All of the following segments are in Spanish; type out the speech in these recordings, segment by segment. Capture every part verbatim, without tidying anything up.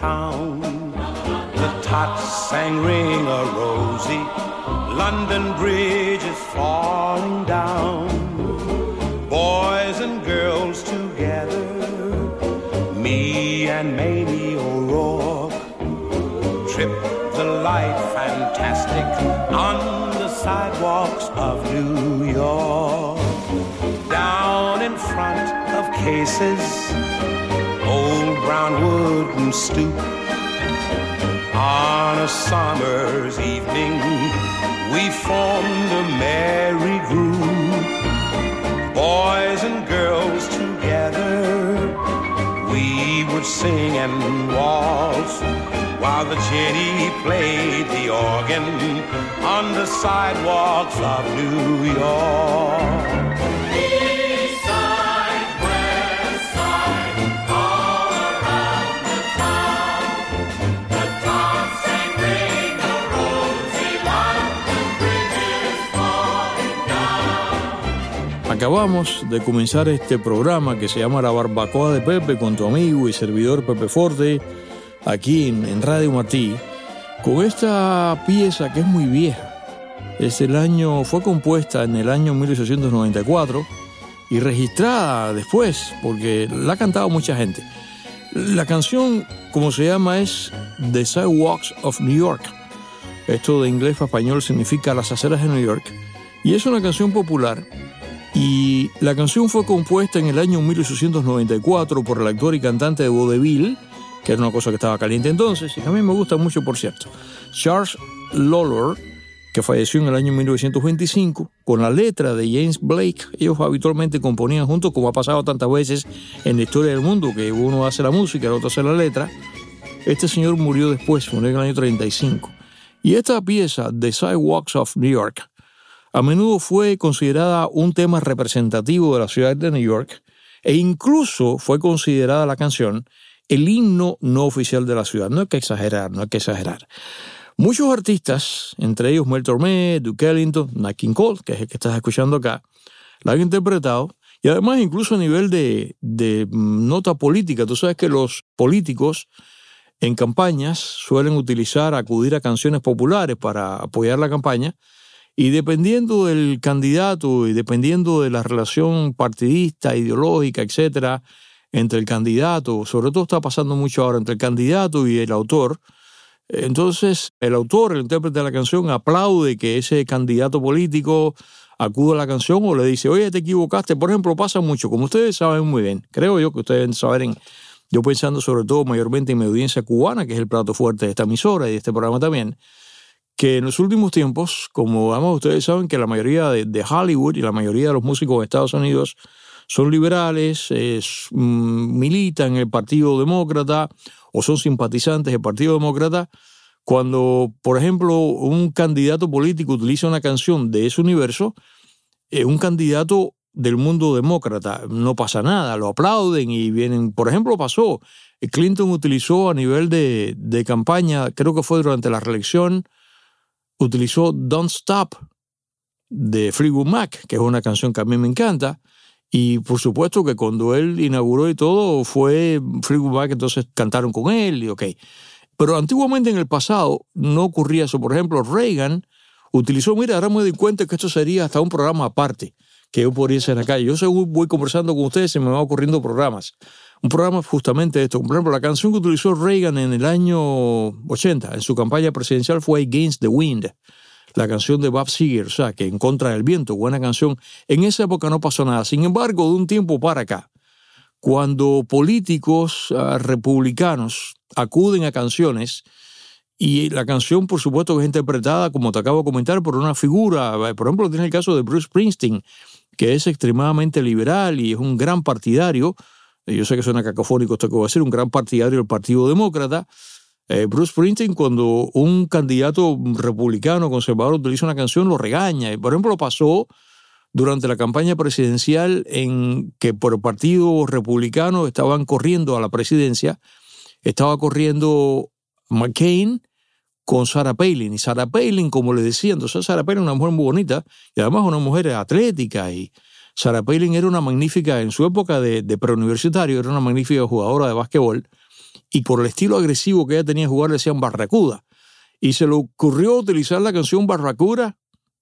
town. The tots sang Ring-a-Rosie, London Bridge is falling down. Boys and girls together, me and Mamie O'Rourke, trip the light fantastic on the sidewalks of New York. Down in front of Cases, old brown wooden stoop, on a summer's evening we formed a merry group. Boys and girls together, we would sing and waltz while the Jenny played the organ on the sidewalks of New York. East side, west side, all around the town, the tots sang Ring-a-Rosie, London Bridge is falling down. Acabamos de comenzar este programa que se llama La Barbacoa de Pepe con tu amigo y servidor Pepe Forte, aquí en, en Radio Martí, con esta pieza que es muy vieja. Es el año, fue compuesta en el año mil ochocientos noventa y cuatro y registrada después, porque la ha cantado mucha gente. La canción, como se llama, es The Sidewalks of New York. Esto de inglés a español significa Las aceras de New York. Y es una canción popular. Y la canción fue compuesta en el año mil ochocientos noventa y cuatro por el actor y cantante de vodevil, que era una cosa que estaba caliente entonces, y a mí me gusta mucho, por cierto, Charles Lawlor, que falleció en el año mil novecientos veinticinco, con la letra de James Blake. Ellos habitualmente componían juntos, como ha pasado tantas veces en la historia del mundo, que uno hace la música, el otro hace la letra. Este señor murió después, murió en el año treinta y cinco. Y esta pieza, The Sidewalks of New York, a menudo fue considerada un tema representativo de la ciudad de New York, e incluso fue considerada la canción el himno no oficial de la ciudad. No hay que exagerar, no hay que exagerar. Muchos artistas, entre ellos Mel Tormé, Duke Ellington, Nat King Cole, que es el que estás escuchando acá, la han interpretado, y además incluso a nivel de, de nota política. Tú sabes que los políticos en campañas suelen utilizar, acudir a canciones populares para apoyar la campaña, y dependiendo del candidato y dependiendo de la relación partidista, ideológica, etcétera, entre el candidato, sobre todo está pasando mucho ahora, entre el candidato y el autor. Entonces, el autor, el intérprete de la canción, aplaude que ese candidato político acuda a la canción o le dice, oye, te equivocaste. Por ejemplo, pasa mucho, como ustedes saben muy bien, creo yo que ustedes saben, yo pensando sobre todo mayormente en mi audiencia cubana, que es el plato fuerte de esta emisora y de este programa también, que en los últimos tiempos, como además ustedes saben que la mayoría de, de Hollywood y la mayoría de los músicos de Estados Unidos son liberales, es, mm, militan en el Partido Demócrata o son simpatizantes del Partido Demócrata. Cuando, por ejemplo, un candidato político utiliza una canción de ese universo, eh, un candidato del mundo demócrata, no pasa nada, lo aplauden y vienen. Por ejemplo, pasó, Clinton utilizó a nivel de, de campaña, creo que fue durante la reelección, utilizó Don't Stop de Fleetwood Mac, que es una canción que a mí me encanta. Y por supuesto que cuando él inauguró y todo, fue Fleetwood Mac, entonces cantaron con él y ok. Pero antiguamente en el pasado no ocurría eso. Por ejemplo, Reagan utilizó, mira, ahora me doy cuenta que esto sería hasta un programa aparte que yo podría hacer acá. Yo según voy conversando con ustedes se me van ocurriendo programas. Un programa justamente de esto. Por ejemplo, la canción que utilizó Reagan en el año ochenta, en su campaña presidencial, fue Against the Wind, la canción de Bob Seger, o sea, que En contra del viento, buena canción. En esa época no pasó nada. Sin embargo, de un tiempo para acá, cuando políticos uh, republicanos acuden a canciones, y la canción, por supuesto, que es interpretada, como te acabo de comentar, por una figura, por ejemplo, tienes el caso de Bruce Springsteen, que es extremadamente liberal y es un gran partidario. Yo sé que suena cacofónico esto que voy a decir, un gran partidario del Partido Demócrata. Eh, Bruce Springsteen, cuando un candidato republicano conservador utiliza una canción, lo regaña. Por ejemplo, pasó durante la campaña presidencial en que por el Partido Republicano estaban corriendo a la presidencia, estaba corriendo McCain con Sarah Palin. Y Sarah Palin, como le decía, entonces Sarah Palin es una mujer muy bonita y además una mujer atlética. Y Sarah Palin era una magnífica, en su época de, de preuniversitario, era una magnífica jugadora de básquetbol. y por el estilo agresivo que ella tenía de jugar le decían Barracuda. Y se le ocurrió utilizar la canción Barracuda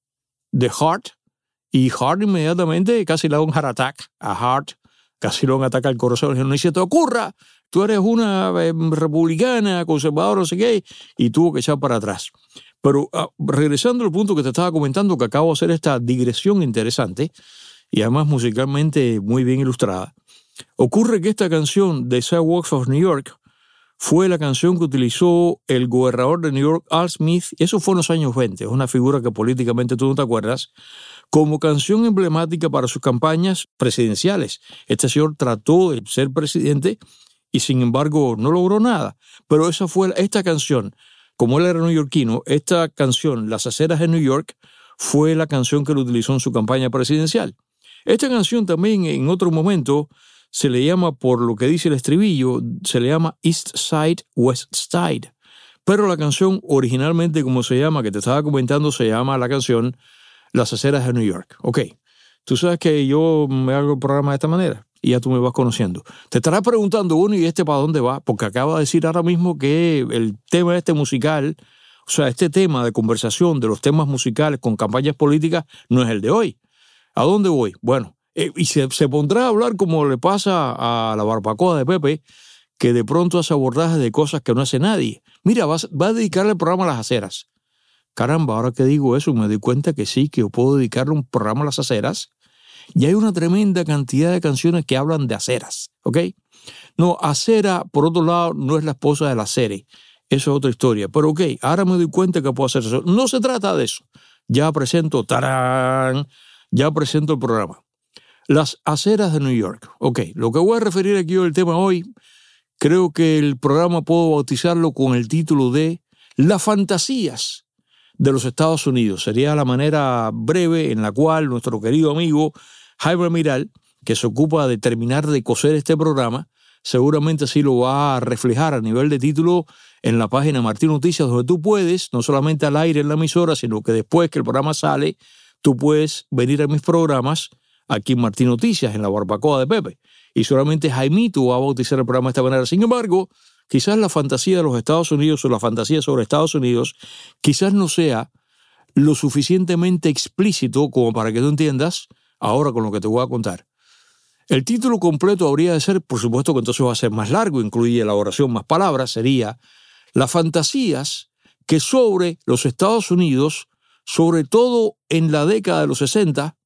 de Heart, y Heart inmediatamente casi le da un heart attack a Heart, casi le da un ataque al corazón. No se te ocurra, tú eres una eh, republicana, conservadora, no sé qué, y tuvo que echar para atrás. Pero uh, regresando al punto que te estaba comentando, que acabo de hacer esta digresión interesante, y además musicalmente muy bien ilustrada, ocurre que esta canción de Sidewalks of New York fue la canción que utilizó el gobernador de New York, Al Smith, y eso fue en los años veinte, es una figura que políticamente tú no te acuerdas, como canción emblemática para sus campañas presidenciales. Este señor trató de ser presidente y sin embargo no logró nada, pero esa fue esta canción, como él era neoyorquino, esta canción, Las Aceras de New York, fue la canción que él utilizó en su campaña presidencial. Esta canción también en otro momento se le llama, por lo que dice el estribillo, se le llama East Side, West Side. Pero la canción originalmente, como se llama, que te estaba comentando, se llama la canción Las Aceras de New York. Ok, tú sabes que yo me hago el programa de esta manera y ya tú me vas conociendo. Te estarás preguntando, uno, ¿y este para dónde va? Porque acaba de decir ahora mismo que el tema este musical, o sea, este tema de conversación de los temas musicales con campañas políticas no es el de hoy. ¿A dónde voy? Bueno, Eh, y se, se pondrá a hablar como le pasa a la barbacoa de Pepe, que de pronto hace abordajes de cosas que no hace nadie. Mira, va, va a dedicarle el programa a las aceras. Caramba, ahora que digo eso, me doy cuenta que sí, que yo puedo dedicarle un programa a las aceras. Y hay una tremenda cantidad de canciones que hablan de aceras, ¿ok? No, acera, por otro lado, no es la esposa de la Cere. Eso es otra historia. Pero ok, ahora me doy cuenta que puedo hacer eso. No se trata de eso. Ya presento, tarán, ya presento el programa. Las aceras de New York. Ok, lo que voy a referir aquí al tema hoy, creo que el programa puedo bautizarlo con el título de Las fantasías de los Estados Unidos. Sería la manera breve en la cual nuestro querido amigo Jaime Miral, que se ocupa de terminar de coser este programa, seguramente así lo va a reflejar a nivel de título en la página Martín Noticias, donde tú puedes, no solamente al aire en la emisora, sino que después que el programa sale, tú puedes venir a mis programas aquí en Martín Noticias, en la barbacoa de Pepe. Y solamente Jaimito va a bautizar el programa de esta manera. Sin embargo, quizás la fantasía de los Estados Unidos o la fantasía sobre Estados Unidos quizás no sea lo suficientemente explícito como para que tú entiendas ahora con lo que te voy a contar. El título completo habría de ser, por supuesto que entonces va a ser más largo, incluye elaboración más palabras, sería Las fantasías que sobre los Estados Unidos, sobre todo en la década de los sesenta,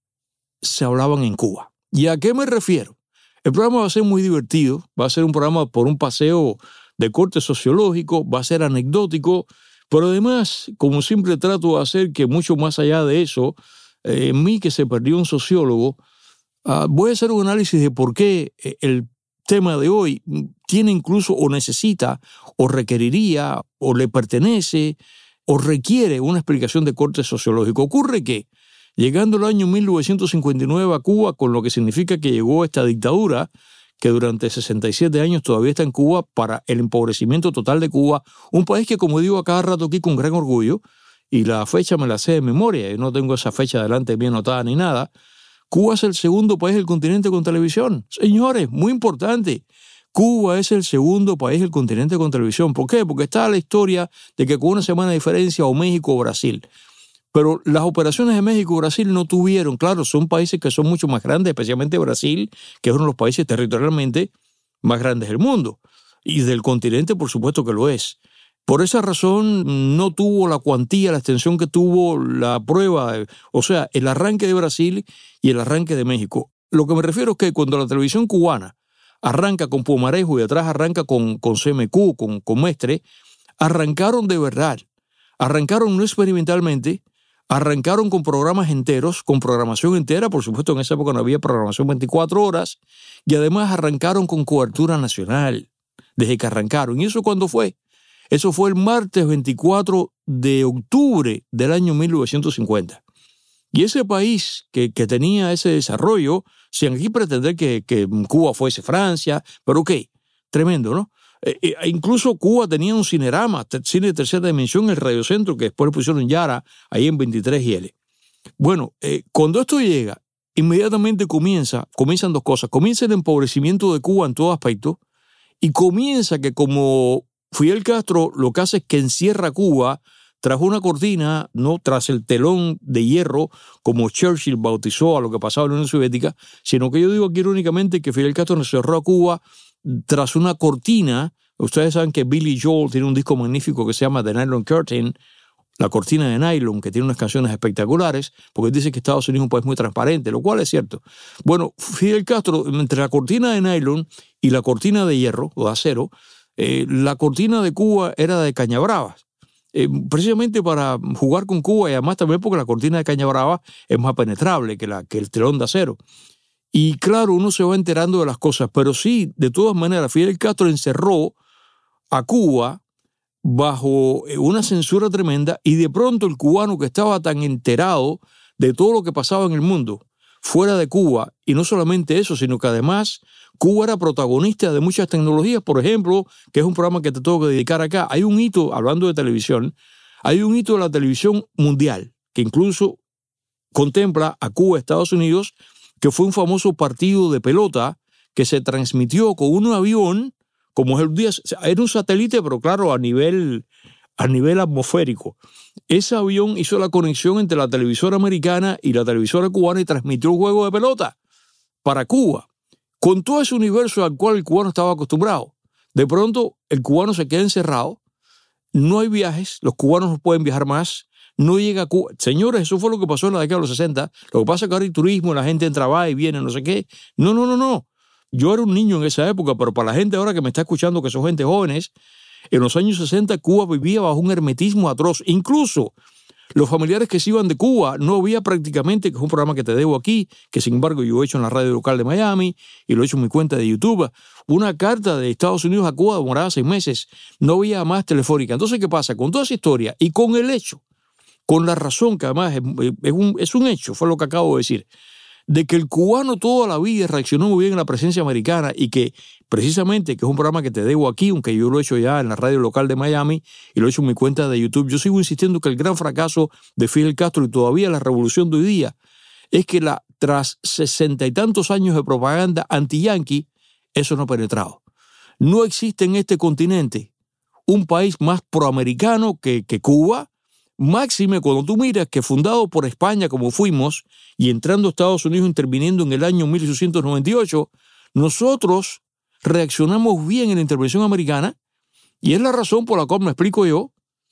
se hablaban en Cuba. ¿Y a qué me refiero? El programa va a ser muy divertido, va a ser un programa por un paseo de corte sociológico, va a ser anecdótico, pero además, como siempre trato de hacer, que mucho más allá de eso, eh, en mí que se perdió un sociólogo, uh, voy a hacer un análisis de por qué el tema de hoy tiene incluso o necesita o requeriría o le pertenece o requiere una explicación de corte sociológico. Ocurre que llegando el año mil novecientos cincuenta y nueve a Cuba, con lo que significa que llegó esta dictadura, que durante sesenta y siete años todavía está en Cuba, para el empobrecimiento total de Cuba, un país que, como digo a cada rato aquí con gran orgullo, y la fecha me la sé de memoria, yo no tengo esa fecha delante bien anotada ni nada, Cuba es el segundo país del continente con televisión. Señores, muy importante, Cuba es el segundo país del continente con televisión. ¿Por qué? Porque está la historia de que con una semana de diferencia o México o Brasil. Pero las operaciones de México y Brasil no tuvieron, claro, son países que son mucho más grandes, especialmente Brasil, que es uno de los países territorialmente más grandes del mundo. Y del continente, por supuesto que lo es. Por esa razón no tuvo la cuantía, la extensión que tuvo la prueba, o sea, el arranque de Brasil y el arranque de México. Lo que me refiero es que cuando la televisión cubana arranca con Pumarejo y atrás arranca con, con C M Q, con, con Mestre, arrancaron de verdad. Arrancaron no experimentalmente, arrancaron con programas enteros, con programación entera, por supuesto en esa época no había programación veinticuatro horas, y además arrancaron con cobertura nacional, desde que arrancaron. ¿Y eso cuándo fue? Eso fue el martes veinticuatro de octubre del año mil novecientos cincuenta. Y ese país que, que tenía ese desarrollo, sin aquí pretender que, que Cuba fuese Francia, pero ok, tremendo, ¿no? Eh, eh, incluso Cuba tenía un cinerama, cine de tercera dimensión, el Radiocentro, que después le pusieron Yara, ahí en veintitrés y L. Bueno, eh, cuando esto llega, inmediatamente comienza, comienzan dos cosas. Comienza el empobrecimiento de Cuba en todo aspecto Y comienza que como Fidel Castro lo que hace es que encierra a Cuba tras una cortina, no tras el telón de hierro, como Churchill bautizó a lo que pasaba en la Unión Soviética, sino que yo digo aquí irónicamente que Fidel Castro encerró a Cuba tras una cortina. Ustedes saben que Billy Joel tiene un disco magnífico que se llama The Nylon Curtain, la cortina de nylon, que tiene unas canciones espectaculares, porque dice que Estados Unidos es un país muy transparente, lo cual es cierto. Bueno, Fidel Castro, entre la cortina de nylon y la cortina de hierro o de acero, eh, la cortina de Cuba era de cañabravas. Eh, precisamente para jugar con Cuba, y además también porque la cortina de caña brava es más penetrable que, la, que el telón de acero. Y claro, uno se va enterando de las cosas, pero sí, de todas maneras, Fidel Castro encerró a Cuba bajo una censura tremenda, y de pronto el cubano que estaba tan enterado de todo lo que pasaba en el mundo fuera de Cuba, y no solamente eso, sino que además Cuba era protagonista de muchas tecnologías, por ejemplo, que es un programa que te tengo que dedicar acá. Hay un hito, hablando de televisión, hay un hito de la televisión mundial, que incluso contempla a Cuba y Estados Unidos, que fue un famoso partido de pelota que se transmitió con un avión, como es el día, era un satélite, pero claro, a nivel, a nivel atmosférico. Ese avión hizo la conexión entre la televisora americana y la televisora cubana y transmitió el juego de pelota para Cuba, con todo ese universo al cual el cubano estaba acostumbrado. De pronto, el cubano se queda encerrado, no hay viajes, los cubanos no pueden viajar más, no llega a Cuba. Señores, eso fue lo que pasó en la década de los sesenta. Lo que pasa es que ahora hay turismo, la gente entra, va y viene, no sé qué. No, no, no, no. Yo era un niño en esa época, pero para la gente ahora que me está escuchando, que son gente jóvenes, en los años sesenta Cuba vivía bajo un hermetismo atroz. Incluso los familiares que se iban de Cuba, no había prácticamente, que es un programa que te debo aquí, que sin embargo yo he hecho en la radio local de Miami y lo he hecho en mi cuenta de YouTube, una carta de Estados Unidos a Cuba demoraba seis meses, no había más telefónica. Entonces, ¿qué pasa? Con toda esa historia y con el hecho, con la razón, que además es, es, un, es un hecho, fue lo que acabo de decir, de que el cubano toda la vida reaccionó muy bien a la presencia americana, y que precisamente, que es un programa que te debo aquí, aunque yo lo he hecho ya en la radio local de Miami y lo he hecho en mi cuenta de YouTube, yo sigo insistiendo que el gran fracaso de Fidel Castro y todavía la revolución de hoy día es que la, tras sesenta y tantos años de propaganda anti-yanqui, eso no ha penetrado. No existe en este continente un país más proamericano que, que Cuba. Máxime cuando tú miras que fundado por España como fuimos y entrando a Estados Unidos interviniendo en el año mil ochocientos noventa y ocho, nosotros reaccionamos bien en la intervención americana, y es la razón por la cual me explico yo.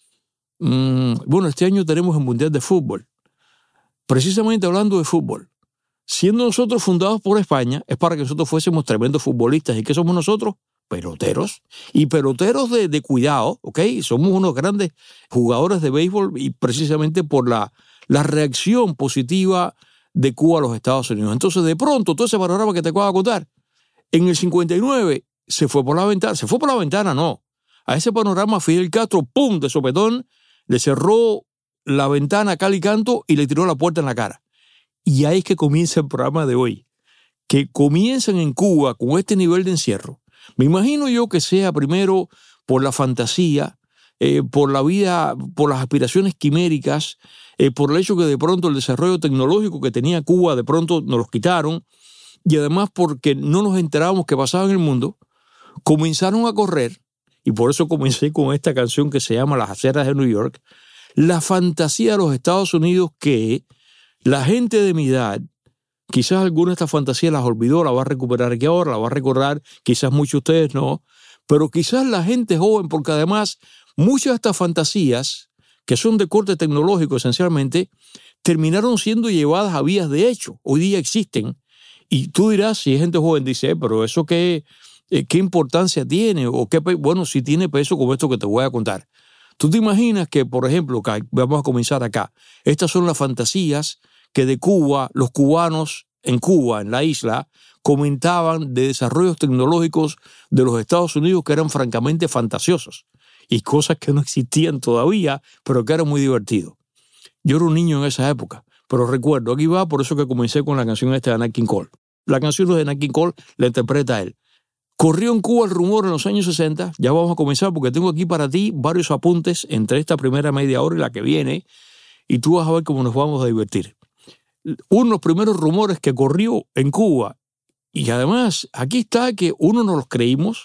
Mmm, bueno, este año tenemos el Mundial de Fútbol. Precisamente hablando de fútbol, siendo nosotros fundados por España, es para que nosotros fuésemos tremendos futbolistas. ¿Y qué somos nosotros? Peloteros, y peloteros de, de cuidado, ¿ok? Somos unos grandes jugadores de béisbol, y precisamente por la, la reacción positiva de Cuba a los Estados Unidos. Entonces, de pronto, todo ese panorama que te acabo de contar, en el cincuenta y nueve se fue por la ventana, se fue por la ventana, no. A ese panorama Fidel Castro, pum, de sopetón, le cerró la ventana a cal y canto y le tiró la puerta en la cara. Y ahí es que comienza el programa de hoy, que comienzan en Cuba con este nivel de encierro. Me imagino yo que sea primero por la fantasía, eh, por la vida, por las aspiraciones quiméricas, eh, por el hecho que de pronto el desarrollo tecnológico que tenía Cuba de pronto nos los quitaron, y además porque no nos enterábamos qué pasaba en el mundo, comenzaron a correr, y por eso comencé con esta canción que se llama Las aceras de New York, la fantasía de los Estados Unidos, que la gente de mi edad, quizás alguna de estas fantasías las olvidó, la va a recuperar aquí ahora, la va a recordar, quizás muchos de ustedes no, pero quizás la gente joven, porque además muchas de estas fantasías, que son de corte tecnológico esencialmente, terminaron siendo llevadas a vías de hecho. Hoy día existen. Y tú dirás, si hay gente joven, dice, eh, pero eso qué, eh, qué importancia tiene, o qué, bueno, si tiene peso como esto que te voy a contar. Tú te imaginas que, por ejemplo, vamos a comenzar acá, estas son las fantasías que de Cuba, los cubanos en Cuba, en la isla, comentaban de desarrollos tecnológicos de los Estados Unidos que eran francamente fantasiosos, y cosas que no existían todavía, pero que eran muy divertidos. Yo era un niño en esa época, pero recuerdo, aquí va, por eso que comencé con la canción esta de Nat King Cole. La canción de Nat King Cole la interpreta él. Corrió en Cuba el rumor en los años sesenta, ya vamos a comenzar porque tengo aquí para ti varios apuntes entre esta primera media hora y la que viene, y tú vas a ver cómo nos vamos a divertir. Uno de los primeros rumores que corrió en Cuba, y además aquí está que uno no los creímos,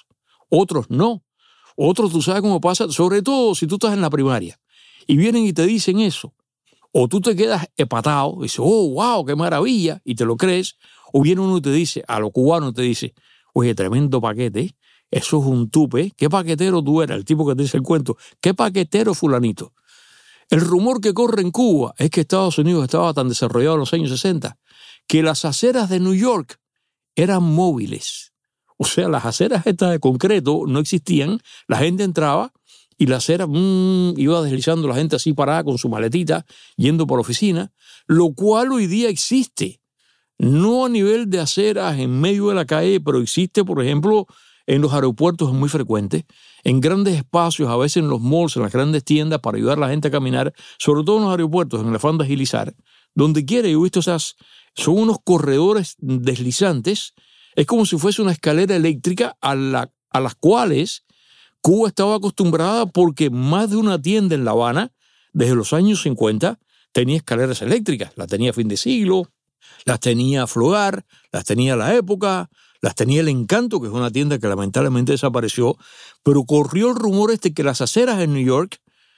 otros no. Otros tú sabes cómo pasa, sobre todo si tú estás en la primaria y vienen y te dicen eso. O tú te quedas empatado y dices, oh, wow, qué maravilla, y te lo crees. O viene uno y te dice, a los cubanos te dice, oye, tremendo paquete, eso es un tupe. ¿Qué paquetero tú eras? El tipo que te dice el cuento. ¿Qué paquetero fulanito? El rumor que corre en Cuba es que Estados Unidos estaba tan desarrollado en los años sesenta que las aceras de New York eran móviles. O sea, las aceras estas de concreto no existían, la gente entraba y la acera mmm, iba deslizando la gente así parada con su maletita, yendo por la oficina, lo cual hoy día existe. No a nivel de aceras en medio de la calle, pero existe, por ejemplo, en los aeropuertos es muy frecuente, en grandes espacios, a veces en los malls, en las grandes tiendas, para ayudar a la gente a caminar, sobre todo en los aeropuertos, en el afán de agilizar. Donde quiera, yo he visto esas, son unos corredores deslizantes, es como si fuese una escalera eléctrica a, la, a las cuales Cuba estaba acostumbrada porque más de una tienda en La Habana, desde los años cincuenta, tenía escaleras eléctricas. Las tenía a fin de siglo, las tenía Flogar, las tenía La Época, las tenía El Encanto, que es una tienda que lamentablemente desapareció, pero corrió el rumor este que las aceras en New York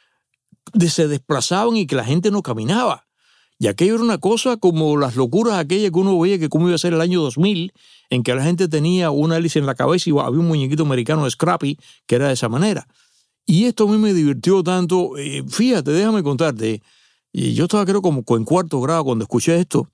se desplazaban y que la gente no caminaba. Y aquello era una cosa como las locuras aquellas que uno veía que cómo iba a ser el año dos mil, en que la gente tenía una hélice en la cabeza y había un muñequito americano de Scrappy que era de esa manera. Y esto a mí me divirtió tanto. Eh, fíjate, déjame contarte, yo estaba creo como en cuarto grado cuando escuché esto,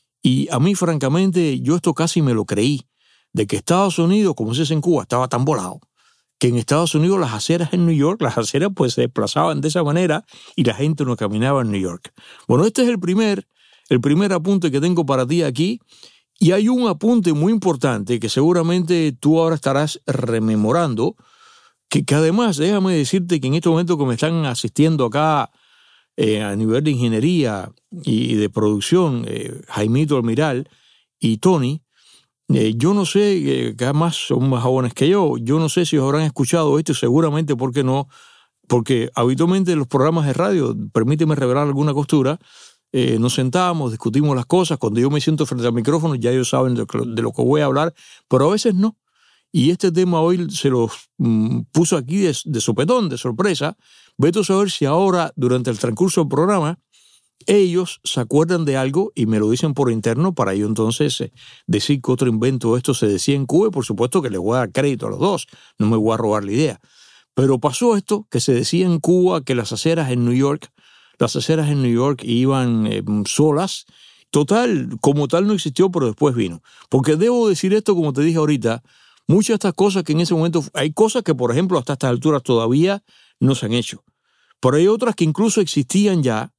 y a mí francamente yo esto casi me lo creí, de que Estados Unidos, como se dice en Cuba, estaba tan volado, que en Estados Unidos las aceras en New York, las aceras pues se desplazaban de esa manera y la gente no caminaba en New York. Bueno, este es el primer, el primer apunte que tengo para ti aquí, y hay un apunte muy importante que seguramente tú ahora estarás rememorando, que, que además déjame decirte que en este momento que me están asistiendo acá eh, a nivel de ingeniería y de producción, eh, Jaimito Almiral y Tony, Eh, yo no sé, eh, que además son más jóvenes que yo, yo no sé si habrán escuchado esto, seguramente porque no, porque habitualmente en los programas de radio, permíteme revelar alguna costura, eh, nos sentamos, discutimos las cosas, cuando yo me siento frente al micrófono ya ellos saben de, de lo que voy a hablar, pero a veces no. Y este tema hoy se los mm, puso aquí de, de sopetón, de sorpresa. Vete a saber si ahora, durante el transcurso del programa, ellos se acuerdan de algo y me lo dicen por interno para yo entonces eh, decir que otro invento de esto se decía en Cuba, y por supuesto que les voy a dar crédito a los dos, no me voy a robar la idea. Pero pasó esto, que se decía en Cuba que las aceras en New York, las aceras en New York iban eh, solas. Total, como tal no existió, pero después vino. Porque debo decir esto, como te dije ahorita, muchas de estas cosas que en ese momento, hay cosas que por ejemplo hasta estas alturas todavía no se han hecho. Pero hay otras que incluso existían ya,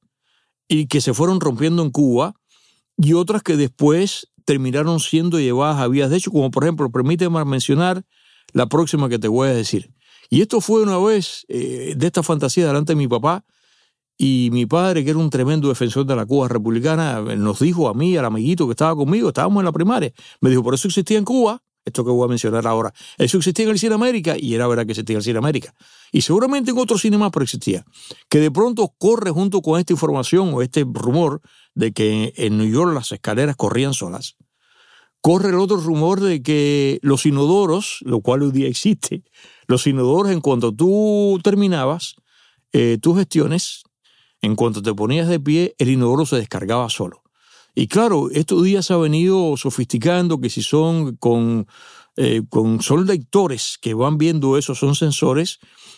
y que se fueron rompiendo en Cuba, y otras que después terminaron siendo llevadas a vías de hecho, como por ejemplo, permíteme mencionar la próxima que te voy a decir. Y esto fue una vez eh, de esta fantasía delante de mi papá, y mi padre, que era un tremendo defensor de la Cuba republicana, nos dijo a mí, al amiguito que estaba conmigo, estábamos en la primaria, me dijo, por eso existía en Cuba, esto que voy a mencionar ahora, eso existía en el Cine América, y era verdad que existía en el Cine América. Y seguramente en otros cines más, pero existía. Que de pronto corre junto con esta información o este rumor de que en New York las escaleras corrían solas. Corre el otro rumor de que los inodoros, lo cual hoy día existe, los inodoros en cuanto tú terminabas eh, tus gestiones, en cuanto te ponías de pie, el inodoro se descargaba solo. Y claro, estos días se ha venido sofisticando que si son con, eh, con son lectores que van viendo eso, son sensores,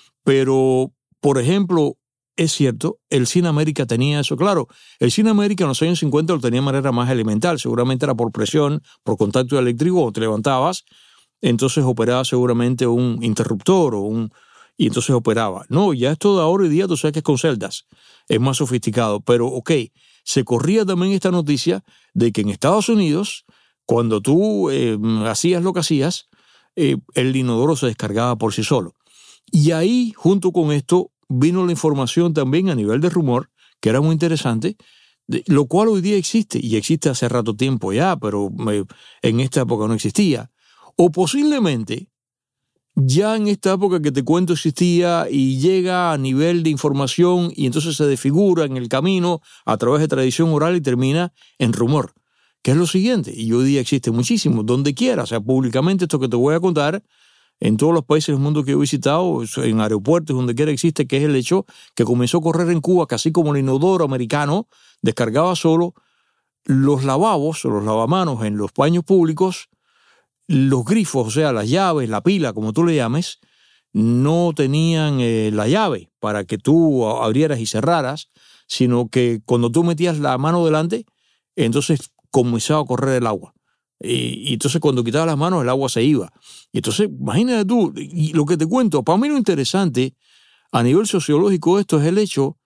pero, por ejemplo, es cierto, el Cine América tenía eso. Claro, el Cine América en los años cincuenta lo tenía de manera más elemental, seguramente era por presión, por contacto eléctrico, o te levantabas, entonces operaba seguramente un interruptor o un... y entonces operaba. No, ya esto de ahora y día tú sabes que es con celdas, es más sofisticado, pero ok, se corría también esta noticia de que en Estados Unidos, cuando tú eh, hacías lo que hacías, eh, el inodoro se descargaba por sí solo. Y ahí, junto con esto, vino la información también a nivel de rumor, que era muy interesante, de, lo cual hoy día existe, y existe hace rato tiempo ya, pero eh, en esta época no existía. O posiblemente, ya en esta época que te cuento existía y llega a nivel de información y entonces se desfigura en el camino a través de tradición oral y termina en rumor, que es lo siguiente, y hoy día existe muchísimo, donde quiera, o sea, públicamente esto que te voy a contar, en todos los países del mundo que he visitado, en aeropuertos, donde quiera existe, que es el hecho que comenzó a correr en Cuba, que así como el inodoro americano descargaba solo, los lavabos o los lavamanos en los baños públicos, los grifos, o sea, las llaves, la pila, como tú le llames, no tenían eh, la llave para que tú abrieras y cerraras, sino que cuando tú metías la mano delante, entonces comenzaba a correr el agua. Y, y entonces cuando quitabas las manos, el agua se iba. Y entonces, imagínate tú, y lo que te cuento, para mí lo interesante a nivel sociológico esto es el hecho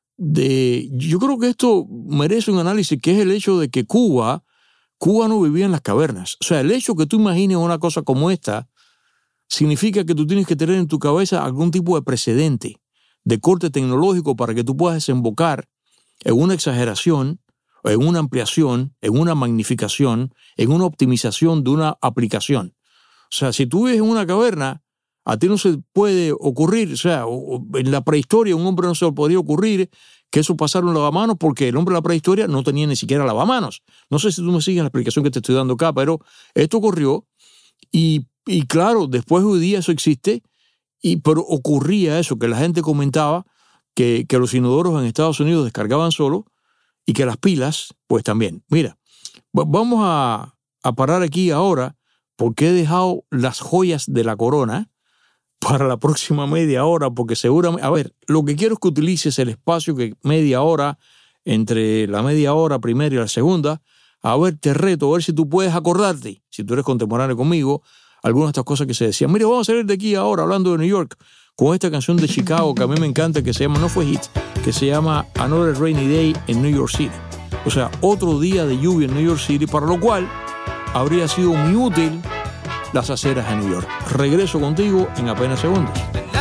de, yo creo que esto merece un análisis, que es el hecho de que Cuba, Cuba no vivía en las cavernas. O sea, el hecho que tú imagines una cosa como esta significa que tú tienes que tener en tu cabeza algún tipo de precedente de corte tecnológico para que tú puedas desembocar en una exageración, en una ampliación, en una magnificación, en una optimización de una aplicación. O sea, si tú vives en una caverna, a ti no se puede ocurrir, o sea, en la prehistoria un hombre no se le podría ocurrir que eso pasara en lavamanos, porque el hombre de la prehistoria no tenía ni siquiera lavamanos. No sé si tú me sigues la explicación que te estoy dando acá, pero esto ocurrió y, y claro, después de hoy día eso existe, y, pero ocurría eso, que la gente comentaba que, que los inodoros en Estados Unidos descargaban solo y que las pilas, pues también. Mira, vamos a, a parar aquí ahora porque he dejado las joyas de la corona para la próxima media hora, porque seguramente, a ver, lo que quiero es que utilices el espacio que media hora, entre la media hora primera y la segunda, a ver, te reto, a ver si tú puedes acordarte, si tú eres contemporáneo conmigo, algunas de estas cosas que se decían. Mire, vamos a salir de aquí ahora, hablando de New York, con esta canción de Chicago, que a mí me encanta, que se llama, no fue hit, que se llama Another Rainy Day in New York City. O sea, otro día de lluvia en New York City, para lo cual habría sido muy útil las aceras de New York. Regreso contigo en apenas segundos.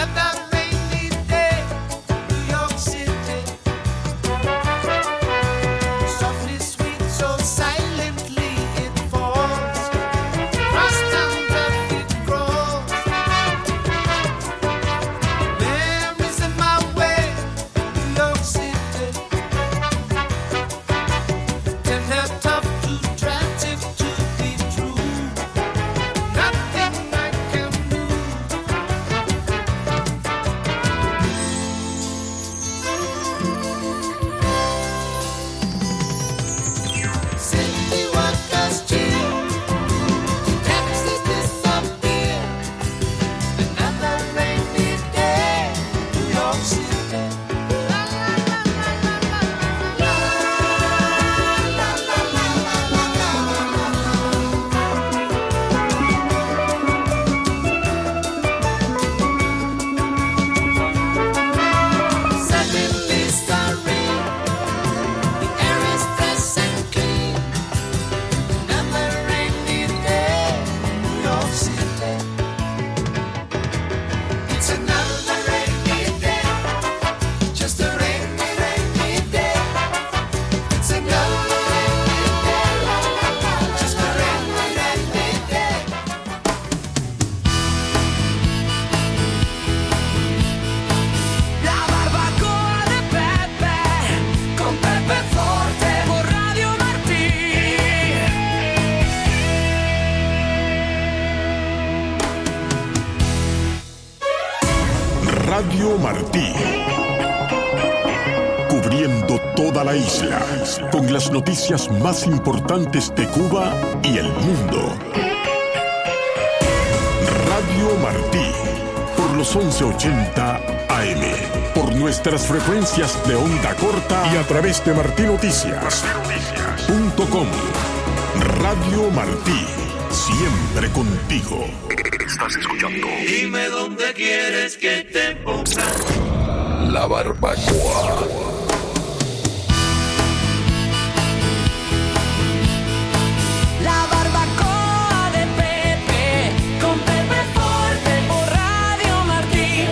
Radio Martí, cubriendo toda la isla con las noticias más importantes de Cuba y el mundo. Radio Martí, por los once ochenta A M, por nuestras frecuencias de onda corta y a través de martinoticias punto com. Radio Martí, siempre contigo. Estás escuchando. Dime dónde quieres que te ponga La Barbacoa. La barbacoa de Pepe, con Pepe Forte por Radio Martí.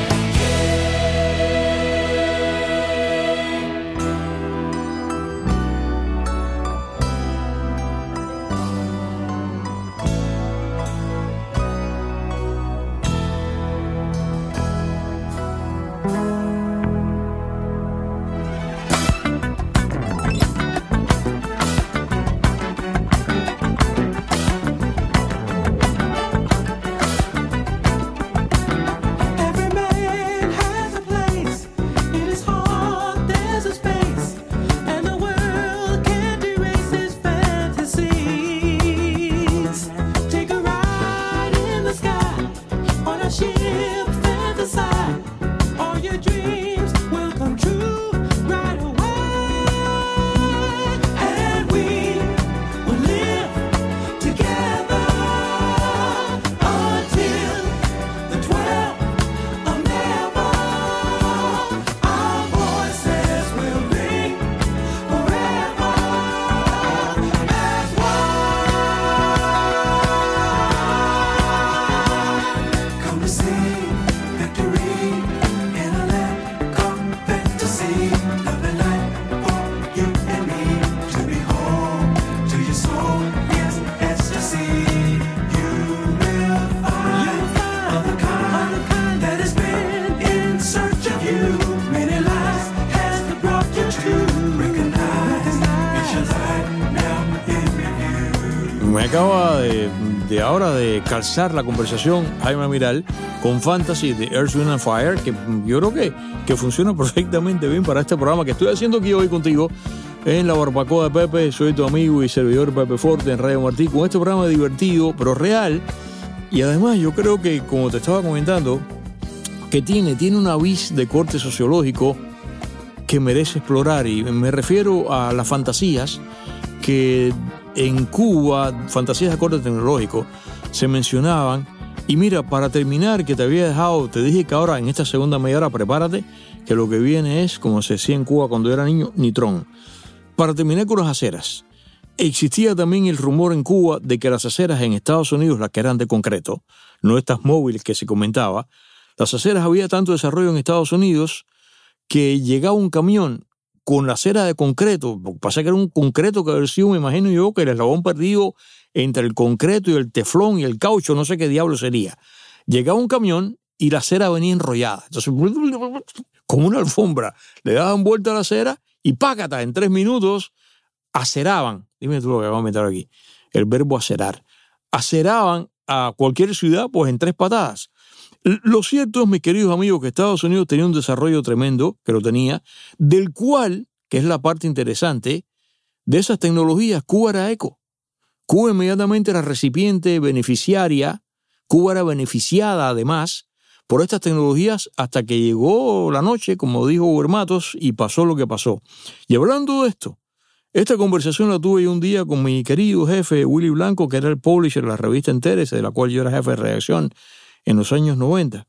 Me acaba de, de ahora de calzar la conversación Jaime Amiral con Fantasy de Earth, Wind and Fire, que yo creo que, que funciona perfectamente bien para este programa que estoy haciendo aquí hoy contigo en la Barbacoa de Pepe. Soy tu amigo y servidor Pepe Forte en Radio Martí, con este programa divertido pero real. Y además yo creo que, como te estaba comentando, que tiene, tiene una vis de corte sociológico que merece explorar, y me refiero a las fantasías que en Cuba, fantasías de corte tecnológico, se mencionaban. Y mira, para terminar, que te había dejado, te dije que ahora en esta segunda media hora prepárate, que lo que viene es, como se decía en Cuba cuando yo era niño, nitrón. Para terminar con las aceras, existía también el rumor en Cuba de que las aceras en Estados Unidos, las que eran de concreto, no estas móviles que se comentaba, las aceras, había tanto desarrollo en Estados Unidos que llegaba un camión con la acera de concreto. Pasa que era un concreto que había sido, me imagino yo, que el eslabón perdido entre el concreto y el teflón y el caucho, no sé qué diablo sería. Llegaba un camión y la acera venía enrollada. Entonces, como una alfombra, le daban vuelta a la acera y pácata, en tres minutos, aceraban. Dime tú lo que vamos a meter aquí. El verbo acerar. Aceraban a cualquier ciudad, pues en tres patadas. Lo cierto es, mis queridos amigos, que Estados Unidos tenía un desarrollo tremendo, que lo tenía, del cual, que es la parte interesante, de esas tecnologías, Cuba era eco. Cuba inmediatamente era recipiente, beneficiaria. Cuba era beneficiada, además, por estas tecnologías hasta que llegó la noche, como dijo Hugo Matos, y pasó lo que pasó. Y hablando de esto, esta conversación la tuve yo un día con mi querido jefe, Willy Blanco, que era el publisher de la revista Enteres, de la cual yo era jefe de redacción en los años noventa.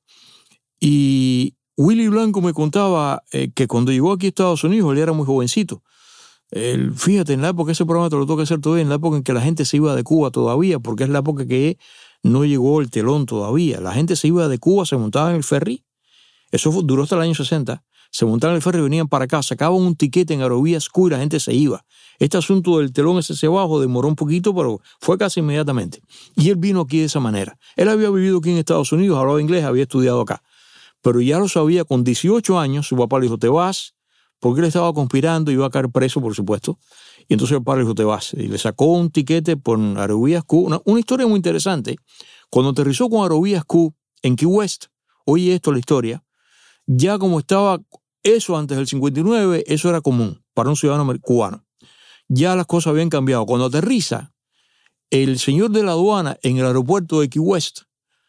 Y Willy Blanco me contaba eh, que cuando llegó aquí a Estados Unidos, él era muy jovencito. Él, fíjate, en la época, ese programa te lo tengo que hacer todavía, en la época en que la gente se iba de Cuba todavía, porque es la época que no llegó el telón todavía. La gente se iba de Cuba, se montaba en el ferry. Eso fue, duró hasta el año sesenta. Se montaban en el ferry y venían para acá, sacaban un tiquete en Aerovías Q y la gente se iba. Este asunto del telón ese hacia abajo demoró un poquito, pero fue casi inmediatamente. Y él vino aquí de esa manera. Él había vivido aquí en Estados Unidos, hablaba inglés, había estudiado acá. Pero ya lo sabía, con dieciocho años, su papá le dijo, te vas, porque él estaba conspirando y iba a caer preso, por supuesto. Y entonces el papá le dijo, te vas. Y le sacó un tiquete por Aerovías Q. Una, una historia muy interesante. Cuando aterrizó con Aerovías Q en Key West, oye esto la historia, ya como estaba eso antes del cincuenta y nueve, eso era común para un ciudadano cubano. Ya las cosas habían cambiado. Cuando aterriza, el señor de la aduana en el aeropuerto de Key West,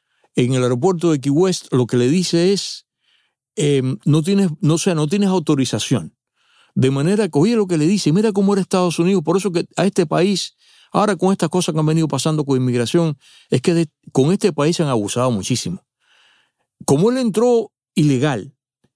en el aeropuerto de Key West, lo que le dice es, eh, no tienes, no sé, no tienes autorización. De manera que, oye lo que le dice, mira cómo era Estados Unidos. Por eso que a este país, ahora con estas cosas que han venido pasando con inmigración, es que de, con este país se han abusado muchísimo. Como él entró ilegal,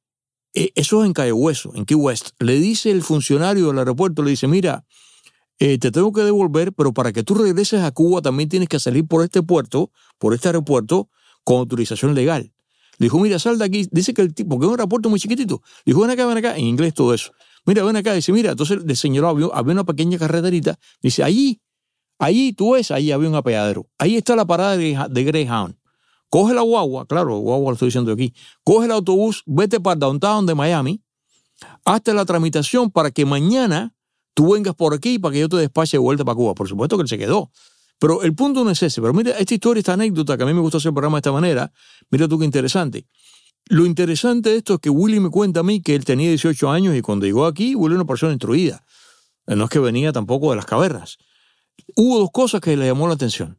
Eh, eso es en Calle Hueso, en Key West. Le dice el funcionario del aeropuerto, le dice, mira, eh, te tengo que devolver, pero para que tú regreses a Cuba también tienes que salir por este puerto, por este aeropuerto, con autorización legal. Le dijo, mira, sal de aquí. Dice que el tipo, porque es un aeropuerto muy chiquitito, le dijo, ven acá, ven acá, en inglés todo eso. Mira, ven acá. Dice, mira, entonces le señaló, había, había una pequeña carreterita. Dice, allí, allí, tú ves, allí había un apeadero. Ahí está la parada de, de Greyhound. Coge la guagua, claro, guagua lo estoy diciendo aquí, coge el autobús, vete para downtown de Miami, hazte la tramitación para que mañana tú vengas por aquí para que yo te despache de vuelta para Cuba. Por supuesto que él se quedó. Pero el punto no es ese. Pero mira, esta historia, esta anécdota, que a mí me gusta hacer el programa de esta manera, mira tú qué interesante. Lo interesante de esto es que Willy me cuenta a mí que él tenía dieciocho años y cuando llegó aquí, Willy era una persona instruida. No es que venía tampoco de las cavernas. Hubo dos cosas que le llamó la atención.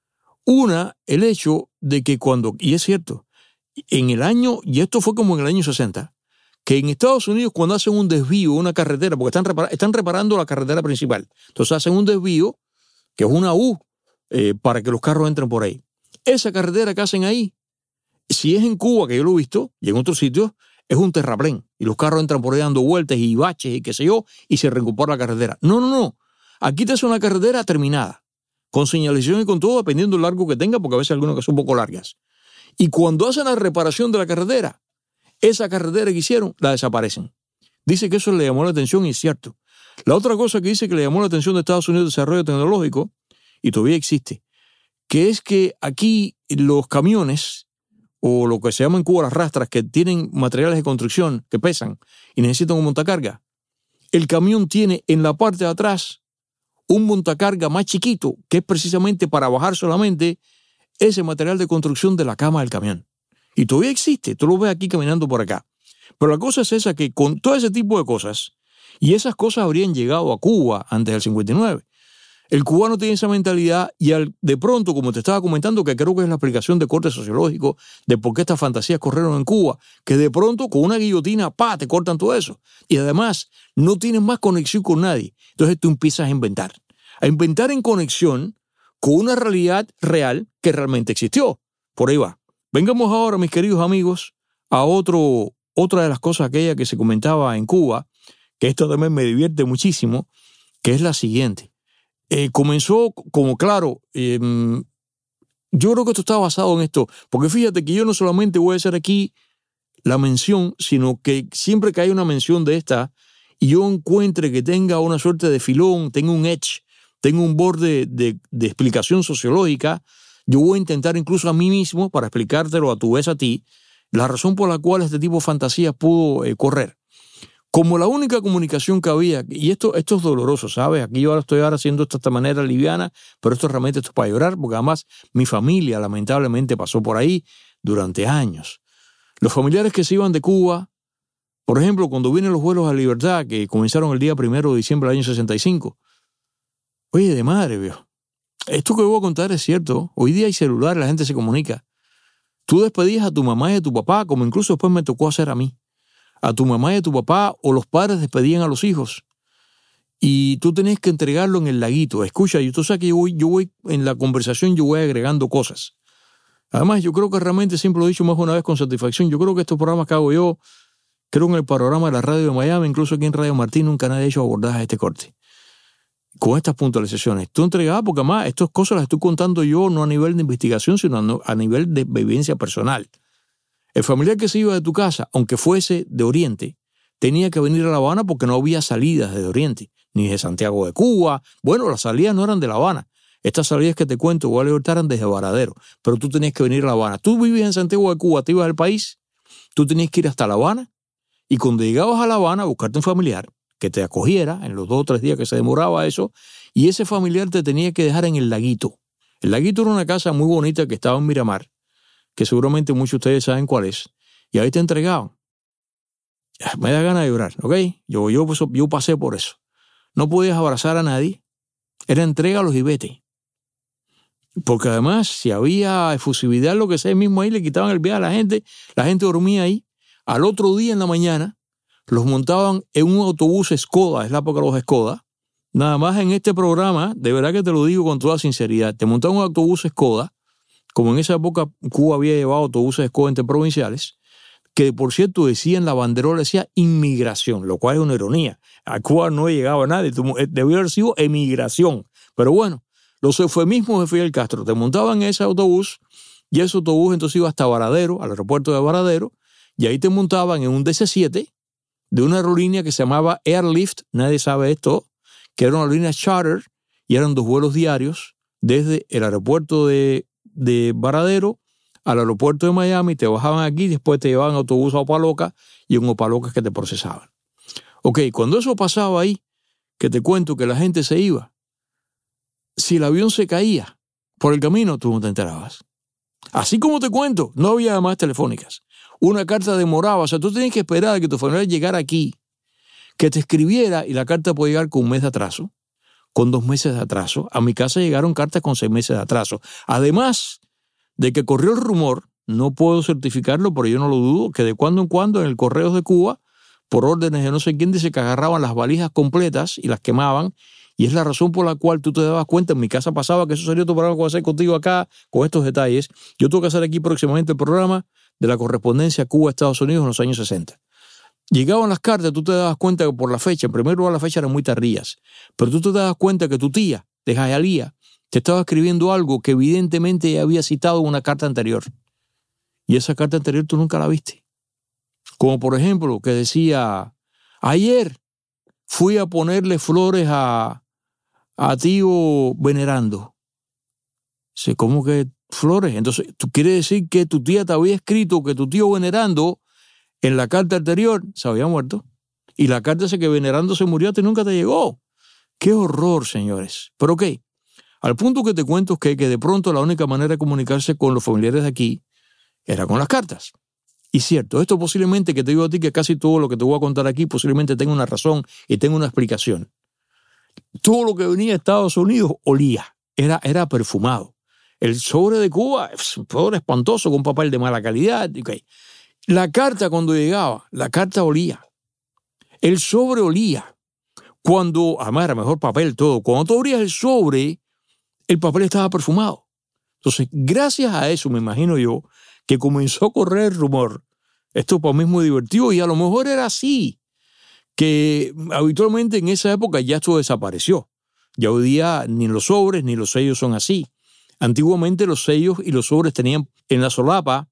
Una, el hecho de que cuando, y es cierto, en el año, y esto fue como en el año sesenta, que en Estados Unidos cuando hacen un desvío, una carretera, porque están, repar, están reparando la carretera principal, entonces hacen un desvío, que es una U, eh, para que los carros entren por ahí. Esa carretera que hacen ahí, si es en Cuba, que yo lo he visto, y en otros sitios, es un terraplén, y los carros entran por ahí dando vueltas y baches y qué sé yo, y se recupera la carretera. No, no, no. Aquí te hace una carretera terminada, con señalización y con todo, dependiendo del largo que tenga, porque a veces algunas que son un poco largas. Y cuando hacen la reparación de la carretera, esa carretera que hicieron, la desaparecen. Dice que eso le llamó la atención y es cierto. La otra cosa que dice que le llamó la atención de Estados Unidos de desarrollo tecnológico, y todavía existe, que es que aquí los camiones, o lo que se llama en Cuba las rastras, que tienen materiales de construcción que pesan y necesitan un montacarga, el camión tiene en la parte de atrás un montacarga más chiquito, que es precisamente para bajar solamente ese material de construcción de la cama del camión. Y todavía existe, tú lo ves aquí caminando por acá. Pero la cosa es esa, que con todo ese tipo de cosas, y esas cosas habrían llegado a Cuba antes del cincuenta y nueve. El cubano tiene esa mentalidad y al, de pronto, como te estaba comentando, que creo que es la explicación de corte sociológico de por qué estas fantasías corrieron en Cuba, que de pronto con una guillotina, pa, te cortan todo eso. Y además, no tienes más conexión con nadie. Entonces tú empiezas a inventar. A inventar en conexión con una realidad real que realmente existió. Por ahí va. Vengamos ahora, mis queridos amigos, a otro, otra de las cosas aquellas que se comentaba en Cuba, que esto también me divierte muchísimo, que es la siguiente. Eh, comenzó como, claro, eh, yo creo que esto está basado en esto, porque fíjate que yo no solamente voy a hacer aquí la mención, sino que siempre que hay una mención de esta y yo encuentre que tenga una suerte de filón, tenga un edge, tenga un borde de, de explicación sociológica, yo voy a intentar incluso a mí mismo, para explicártelo a tu vez a ti, la razón por la cual este tipo de fantasías pudo eh, correr. Como la única comunicación que había, y esto, esto es doloroso, ¿sabes? Aquí yo ahora estoy ahora haciendo esto de esta manera liviana, pero esto realmente esto es para llorar, porque además mi familia lamentablemente pasó por ahí durante años. Los familiares que se iban de Cuba, por ejemplo, cuando vienen los vuelos a Libertad, que comenzaron el día primero de diciembre del año sesenta y cinco, oye, de madre, viejo, esto que voy a contar es cierto. Hoy día hay celular, la gente se comunica. Tú despedías a tu mamá y a tu papá, como incluso después me tocó hacer a mí. A tu mamá y a tu papá, o los padres despedían a los hijos. Y tú tenías que entregarlo en el laguito. Escucha, tú sabes que yo voy, yo voy en la conversación, yo voy agregando cosas. Además, yo creo que realmente, siempre lo he dicho más de una vez con satisfacción, yo creo que estos programas que hago yo, creo en el programa de la radio de Miami, incluso aquí en Radio Martín, nunca nadie ha hecho abordaje a este corte. Con estas puntualizaciones. Tú entregabas, porque además estas cosas las estoy contando yo no a nivel de investigación, sino a nivel de vivencia personal. El familiar que se iba de tu casa, aunque fuese de Oriente, tenía que venir a La Habana porque no había salidas de Oriente, ni de Santiago de Cuba. Bueno, las salidas no eran de La Habana. Estas salidas que te cuento, igual libertad, eran desde Varadero, pero tú tenías que venir a La Habana. Tú vivías en Santiago de Cuba, te ibas al país, tú tenías que ir hasta La Habana, y cuando llegabas a La Habana a buscarte un familiar que te acogiera en los dos o tres días que se demoraba eso, y ese familiar te tenía que dejar en el laguito. El laguito era una casa muy bonita que estaba en Miramar, que seguramente muchos de ustedes saben cuál es, y ahí te entregaban. Me da ganas de llorar, ¿ok? Yo, yo, pues, yo pasé por eso. No podías abrazar a nadie, era entrégalos y vete. Porque además, si había efusividad, lo que sea, mismo ahí le quitaban el viaje a la gente, la gente dormía ahí. Al otro día en la mañana, los montaban en un autobús Skoda, es la época de los Skoda. Nada más en este programa, de verdad que te lo digo con toda sinceridad, te montaban un autobús Skoda, como en esa época Cuba había llevado autobuses Skoda interprovinciales, que por cierto decía en la banderola, decía inmigración, lo cual es una ironía. A Cuba no llegaba nadie, debió haber sido emigración. Pero bueno, los eufemismos de Fidel Castro, te montaban en ese autobús, y ese autobús entonces iba hasta Varadero, al aeropuerto de Varadero, y ahí te montaban en un D C siete, de una aerolínea que se llamaba Airlift, nadie sabe esto, que era una aerolínea charter, y eran dos vuelos diarios, desde el aeropuerto de, de Varadero al aeropuerto de Miami, te bajaban aquí, después te llevaban autobús a Opaloca, y en Opaloca es que te procesaban. Ok, cuando eso pasaba ahí, que te cuento que la gente se iba, si el avión se caía por el camino, tú no te enterabas. Así como te cuento, no había llamadas telefónicas. Una carta demoraba, o sea, tú tenías que esperar a que tu familiar llegara aquí, que te escribiera, y la carta puede llegar con un mes de atraso, con dos meses de atraso. A mi casa llegaron cartas con seis meses de atraso. Además de que corrió el rumor, no puedo certificarlo, pero yo no lo dudo, que de cuando en cuando en el Correos de Cuba, por órdenes de no sé quién, dice que agarraban las valijas completas y las quemaban, y es la razón por la cual tú te dabas cuenta. En mi casa pasaba, que eso sería otro programa que voy a hacer contigo acá, con estos detalles. Yo tengo que hacer aquí próximamente el programa de la correspondencia Cuba-Estados Unidos en los años sesenta. Llegaban las cartas, tú te dabas cuenta que por la fecha, en primer lugar las fechas eran muy tardías, pero tú te dabas cuenta que tu tía de Jayalía te estaba escribiendo algo que evidentemente ya había citado en una carta anterior. Y esa carta anterior tú nunca la viste. Como por ejemplo, que decía, ayer fui a ponerle flores a, a tío Venerando. Dice, ¿cómo que flores? Entonces, ¿tú quieres decir que tu tía te había escrito que tu tío Venerando en la carta anterior se había muerto? Y la carta dice que Venerando se murió, a ti nunca te llegó. ¡Qué horror, señores! ¿Pero qué? Al punto que te cuento es que, que de pronto la única manera de comunicarse con los familiares de aquí era con las cartas. Y cierto, esto posiblemente, que te digo a ti que casi todo lo que te voy a contar aquí posiblemente tenga una razón y tenga una explicación. Todo lo que venía de Estados Unidos olía, era, era perfumado. El sobre de Cuba, era espantoso, con papel de mala calidad. Okay. La carta cuando llegaba, la carta olía. El sobre olía. Cuando, además era mejor papel todo, cuando tú abrías el sobre, el papel estaba perfumado. Entonces, gracias a eso, me imagino yo, que comenzó a correr el rumor. Esto para mí es muy divertido y a lo mejor era así, que habitualmente en esa época ya esto desapareció. Ya hoy día ni los sobres ni los sellos son así. Antiguamente los sellos y los sobres tenían en la solapa,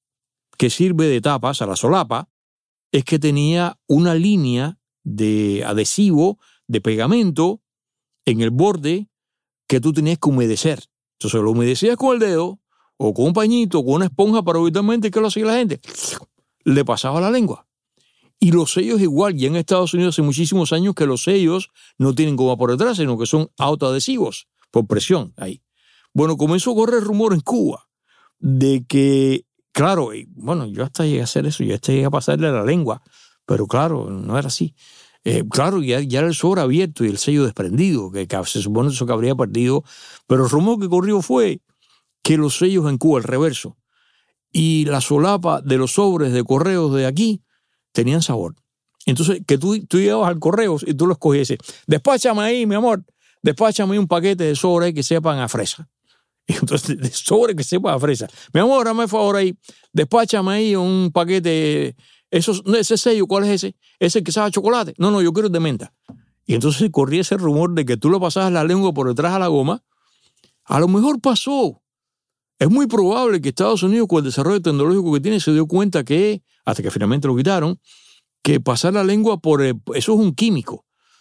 que sirve de tapas a la solapa, es que tenía una línea de adhesivo, de pegamento, en el borde que tú tenías que humedecer. Entonces lo humedecías con el dedo, o con un pañito, o con una esponja, para habitualmente, ¿qué lo hacía la gente? Le pasaba la lengua. Y los sellos igual, ya en Estados Unidos hace muchísimos años que los sellos no tienen goma por detrás, sino que son autoadhesivos, por presión ahí. Bueno, comenzó a correr rumor en Cuba de que, claro, y bueno, yo hasta llegué a hacer eso, yo hasta llegué a pasarle la lengua, pero claro, no era así. Eh, claro, ya, ya era el sobre abierto y el sello desprendido, que, que se supone eso que habría perdido, pero el rumor que corrió fue que los sellos en Cuba, el reverso, y la solapa de los sobres de correos de aquí tenían sabor. Entonces, que tú, tú llegabas al correo y tú lo escogiese, despáchame ahí, mi amor, despáchame ahí un paquete de sobres que sepan a fresa. Y entonces, de sobres que sepan a fresa. Mi amor, dame el favor ahí, despáchame ahí un paquete, esos, ese sello, ¿cuál es ese? ¿Ese que sabe a chocolate? No, no, yo quiero el de menta. Y entonces corría ese rumor de que tú lo pasabas la lengua por detrás a la goma. A lo mejor pasó. Es muy probable que Estados Unidos, con el desarrollo tecnológico que tiene, se dio cuenta que, hasta que finalmente lo quitaron, que pasar la lengua por el, eso es un químico.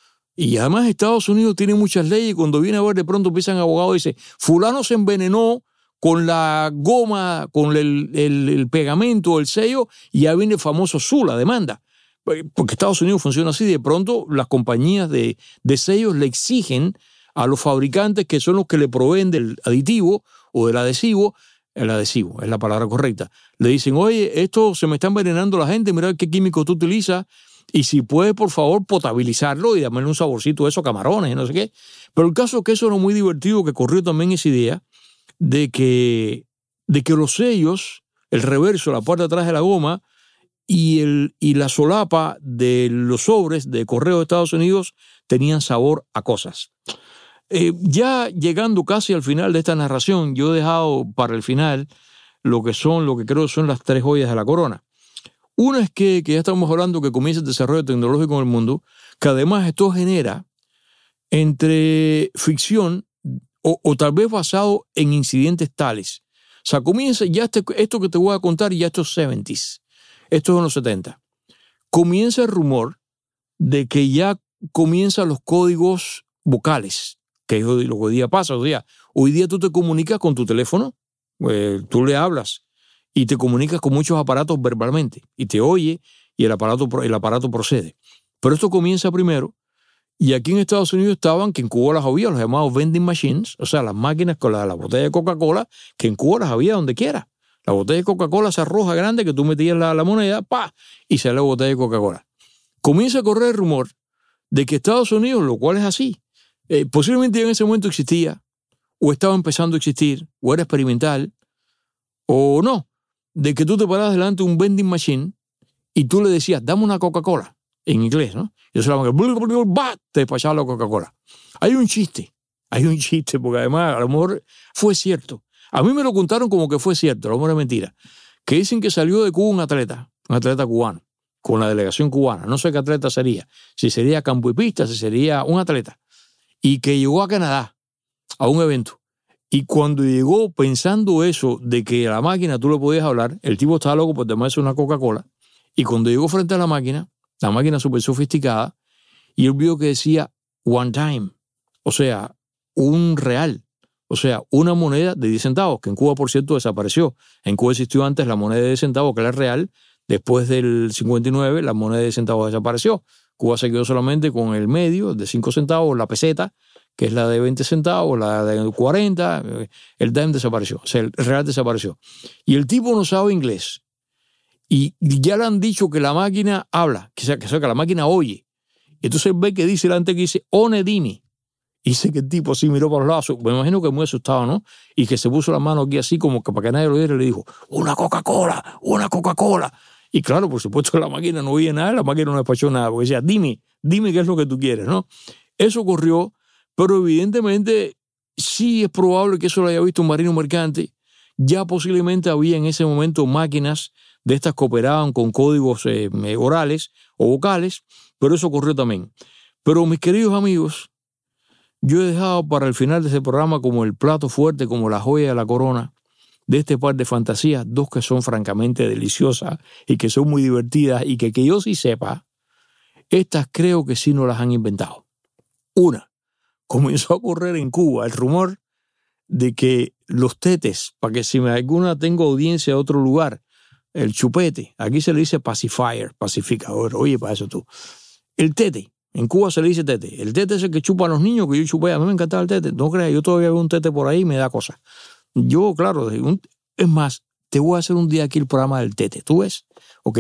Y además Estados Unidos tiene muchas leyes, y cuando viene a ver, de pronto empiezan abogados y dicen, fulano se envenenó con la goma, con el, el, el pegamento, el sello, y ya viene el famoso S U, la demanda. Porque Estados Unidos funciona así, de pronto las compañías de, de sellos le exigen a los fabricantes, que son los que le proveen del aditivo o del adhesivo, el adhesivo es la palabra correcta, le dicen, oye, esto se me está envenenando la gente, mira qué químico tú utilizas, y si puedes, por favor, potabilizarlo y darle un saborcito de esos camarones y no sé qué. Pero el caso es que eso era muy divertido, que corrió también esa idea de que, de que los sellos, el reverso, la parte de atrás de la goma, y, el, y la solapa de los sobres de correo de Estados Unidos tenían sabor a cosas. Eh, ya llegando casi al final de esta narración, yo he dejado para el final lo que son, lo que creo son las tres joyas de la corona. Una es que, que ya estamos hablando que comienza el desarrollo tecnológico en el mundo, que además esto genera entre ficción o, o tal vez basado en incidentes tales. O sea, comienza ya este, esto que te voy a contar, ya estos seventies, esto es en los setenta. Comienza el rumor de que ya comienzan los códigos vocales, que es lo que hoy día pasa. Hoy día, hoy día tú te comunicas con tu teléfono, eh, tú le hablas y te comunicas con muchos aparatos verbalmente y te oye y el aparato, el aparato procede. Pero esto comienza primero y aquí en Estados Unidos estaban, que en Cuba las había, los llamados vending machines, o sea, las máquinas con la, la botella de Coca-Cola, que en Cuba las había donde quiera. La botella de Coca-Cola, esa roja grande que tú metías la, la moneda, ¡pa! Y sale la botella de Coca-Cola. Comienza a correr el rumor de que Estados Unidos, lo cual es así, Eh, posiblemente en ese momento existía, o estaba empezando a existir, o era experimental, o no, de que tú te parabas delante de un vending machine y tú le decías, dame una Coca-Cola, en inglés, ¿no? Y eso era te despachaba la Coca-Cola. Hay un chiste, hay un chiste, porque además a lo mejor fue cierto. A mí me lo contaron como que fue cierto, a lo mejor es mentira, que dicen que salió de Cuba un atleta, un atleta cubano, con la delegación cubana, no sé qué atleta sería, si sería campo y pista, si sería un atleta, y que llegó a Canadá a un evento. Y cuando llegó pensando eso de que a la máquina tú le podías hablar, el tipo estaba loco por tomarse una Coca-Cola, y cuando llegó frente a la máquina, la máquina súper sofisticada, y él vio que decía one time, o sea, un real, o sea, una moneda de diez centavos, que en Cuba, por cierto, desapareció. En Cuba existió antes la moneda de diez centavos, que era real. Después del cincuenta y nueve, la moneda de diez centavos desapareció, Cuba se quedó solamente con el medio, de cinco centavos, la peseta, que es la de veinte centavos, la de cuarenta, el dime desapareció, o sea, el real desapareció. Y el tipo no sabe inglés. Y ya le han dicho que la máquina habla, que, sea, que, sea, que la máquina oye. Entonces ve que dice delante que dice, one dime. Y dice que el tipo así miró para los lados, me imagino que muy asustado, ¿no? Y que se puso la mano aquí así como que para que nadie lo viera y le dijo, una Coca-Cola, una Coca-Cola. Y claro, por supuesto la máquina no oía nada, la máquina no despachó nada, porque decía, dime, dime qué es lo que tú quieres, ¿no? Eso ocurrió, pero evidentemente sí es probable que eso lo haya visto un marino mercante. Ya posiblemente había en ese momento máquinas de estas que operaban con códigos eh, orales o vocales, pero eso ocurrió también. Pero mis queridos amigos, yo he dejado para el final de este programa como el plato fuerte, como la joya de la corona, de este par de fantasías, dos que son francamente deliciosas y que son muy divertidas y que, que yo sí sepa, estas creo que sí no las han inventado. Una, comenzó a correr en Cuba el rumor de que los tetes, para que si alguna tengo audiencia de otro lugar, el chupete, aquí se le dice pacifier, pacificador, oye, para eso tú. El tete, en Cuba se le dice tete. El tete es el que chupa a los niños, que yo chupé, a mí me encantaba el tete. No creas, yo todavía veo un tete por ahí y me da cosas. Yo, claro, un, es más, te voy a hacer un día aquí el programa del tete, ¿tú ves? Ok.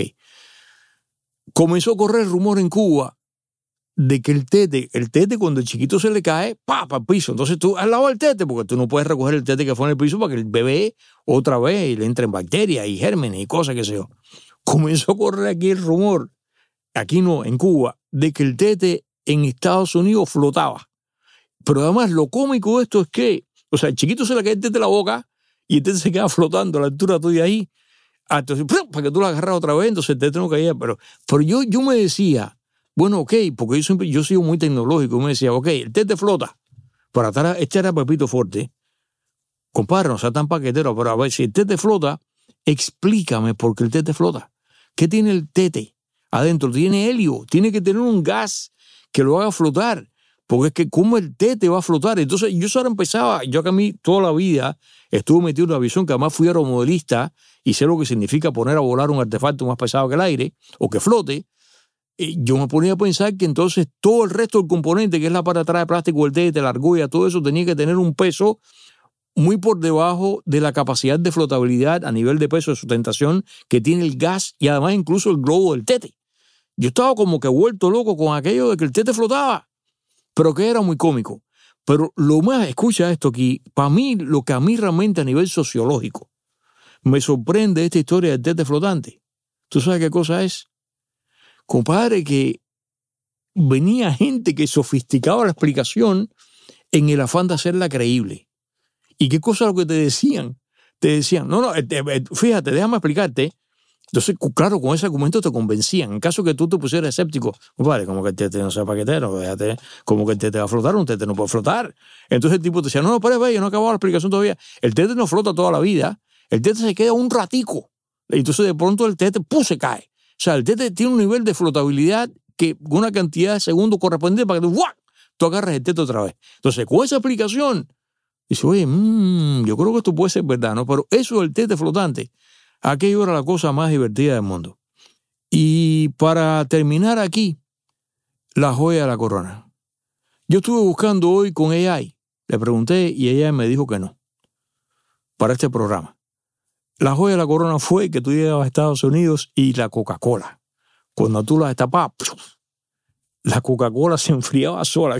Comenzó a correr rumor en Cuba de que el tete, el tete cuando el chiquito se le cae, pa, pa, al piso. Entonces tú al lado del tete, porque tú no puedes recoger el tete que fue en el piso para que el bebé otra vez le entren bacterias y gérmenes y cosas que sé yo. Comenzó a correr aquí el rumor, aquí no, en Cuba, de que el tete en Estados Unidos flotaba. Pero además lo cómico de esto es que, o sea, el chiquito se le cae el tete en la boca y el tete se queda flotando a la altura tuya ahí. Entonces, para que tú lo agarras otra vez, entonces el tete no caía. Pero, pero yo, yo me decía, bueno, ok, porque yo siempre, yo soy muy tecnológico, y me decía, ok, el tete flota. Para estar, este era Pepito Forte. Compadre, no sea tan paquetero, pero a ver, si el tete flota, explícame por qué el tete flota. ¿Qué tiene el tete adentro? Tiene helio, tiene que tener un gas que lo haga flotar. Porque es que cómo el tete va a flotar. Entonces yo ahora empezaba, yo que a mí toda la vida estuve metido en una visión, que además fui aeromodelista y sé lo que significa poner a volar un artefacto más pesado que el aire o que flote. Yo me ponía a pensar que entonces todo el resto del componente, que es la parte de atrás de plástico, el tete, la argolla, todo eso tenía que tener un peso muy por debajo de la capacidad de flotabilidad a nivel de peso de sustentación que tiene el gas y además incluso el globo del tete. Yo estaba como que vuelto loco con aquello de que el tete flotaba, pero que era muy cómico. Pero lo más, escucha esto aquí, para mí, lo que a mí realmente a nivel sociológico me sorprende esta historia del tete flotante. ¿Tú sabes qué cosa es? Compadre, que venía gente que sofisticaba la explicación en el afán de hacerla creíble. ¿Y qué cosa es lo que te decían? Te decían, no, no, fíjate, déjame explicarte. Entonces, claro, con ese argumento te convencían. En caso que tú te pusieras escéptico, compadre, como que el tete no sea paquetero, déjate, como que el tete va a flotar, un tete no puede flotar. Entonces el tipo te decía, no, no, espera, espera, yo no he acabado la explicación todavía. El tete no flota toda la vida, el tete se queda un ratico. Y entonces de pronto el tete, ¡pum!, se cae. O sea, el tete tiene un nivel de flotabilidad que una cantidad de segundos correspondiente para que tú, ¡guau!, tú agarres el tete otra vez. Entonces, con esa explicación, dice, oye, mmm, yo creo que esto puede ser verdad, ¿no? Pero eso del tete flotante, aquello era la cosa más divertida del mundo. Y para terminar aquí, la joya de la corona. Yo estuve buscando hoy con A I, le pregunté y ella me dijo que no, para este programa. La joya de la corona fue que tú llegabas a Estados Unidos y la Coca-Cola, cuando tú la destapabas, la Coca-Cola se enfriaba sola.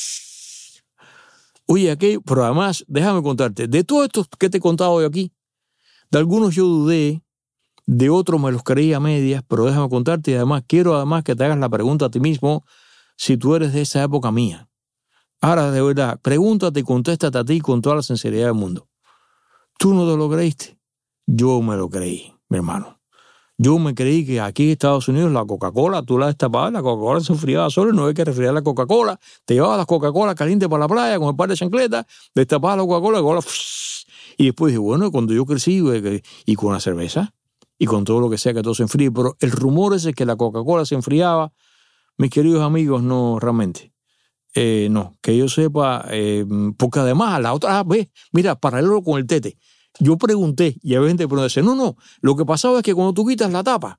Oye, aquello, pero además, déjame contarte, de todos estos que te he contado hoy aquí, de algunos yo dudé, de otros me los creí a medias, pero déjame contarte y además quiero además que te hagas la pregunta a ti mismo si tú eres de esa época mía. Ahora, de verdad, pregúntate y contéstate a ti con toda la sinceridad del mundo. ¿Tú no te lo creíste? Yo me lo creí, mi hermano. Yo me creí que aquí en Estados Unidos la Coca-Cola, tú la destapabas, la Coca-Cola se enfriaba sola, no había que refrigerar la Coca-Cola, te llevabas la Coca-Cola caliente para la playa con el par de chancletas, destapabas la Coca-Cola, Coca-Cola, y después dije, bueno, cuando yo crecí, y con la cerveza, y con todo lo que sea que todo se enfríe, pero el rumor ese que la Coca-Cola se enfriaba, mis queridos amigos, no, realmente, eh, no, que yo sepa, eh, porque además la otra vez, mira, paralelo con el tete, yo pregunté, y había gente que decía, no, no, lo que pasaba es que cuando tú quitas la tapa,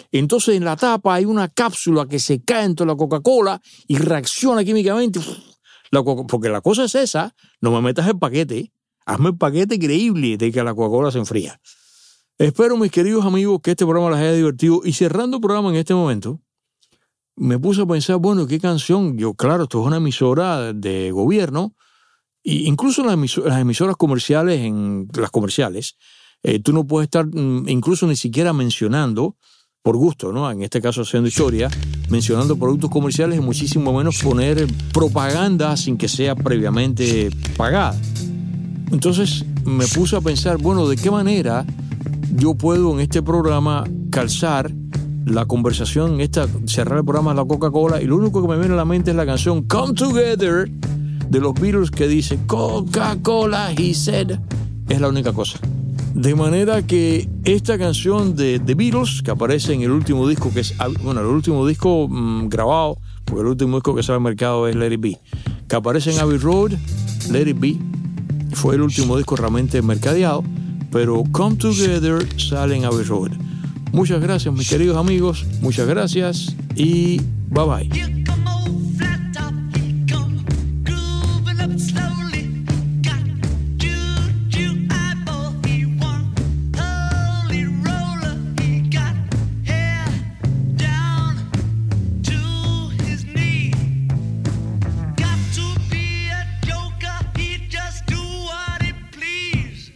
Entonces en la tapa hay una cápsula que se cae entre la Coca-Cola y reacciona químicamente. La Coca- porque la cosa es esa, no me metas el paquete, hazme el paquete creíble de que la Coca-Cola se enfría. Espero, mis queridos amigos, que este programa les haya divertido. Y cerrando el programa en este momento, me puse a pensar, bueno, ¿qué canción? Yo, claro, esto es una emisora de gobierno, e incluso las, emisor- las emisoras comerciales, en las comerciales, eh, tú no puedes estar mm, incluso ni siquiera mencionando, por gusto, ¿no? En este caso haciendo historia, mencionando productos comerciales y muchísimo menos poner propaganda sin que sea previamente pagada. Entonces me puse a pensar, bueno, ¿de qué manera yo puedo en este programa calzar la conversación, esta, cerrar el programa de la Coca-Cola? Y lo único que me viene a la mente es la canción Come Together de los Beatles, que dice Coca-Cola, he said. Es la única cosa. De manera que esta canción de The Beatles, que aparece en el último disco, que es, bueno, el último disco mmm, grabado, porque el último disco que sale al mercado es Let It Be, que aparece en Abbey Road, Let It Be, fue el último disco realmente mercadeado, pero Come Together sale en Abbey Road. Muchas gracias, mis queridos amigos, muchas gracias y bye bye. Here come old flat top, he come grooving up slowly. Got juju eyeball, he one holy roller. He got hair down to his knee. Got to be a joker, he just do what he please.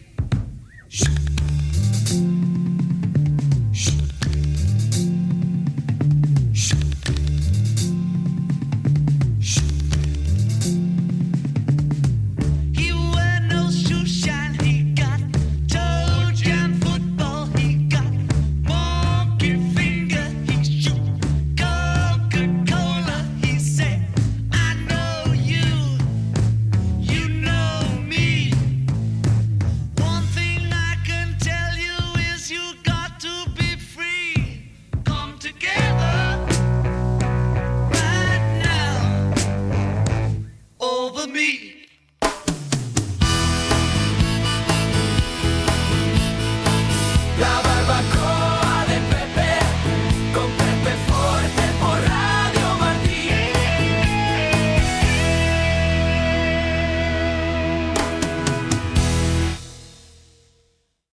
He wear no shoe shine, he got toe jam football, he got monkey finger, he shoot Coca-Cola, he say, I know you, you know me. One thing I can tell you is you got to be free. Come together right now over me.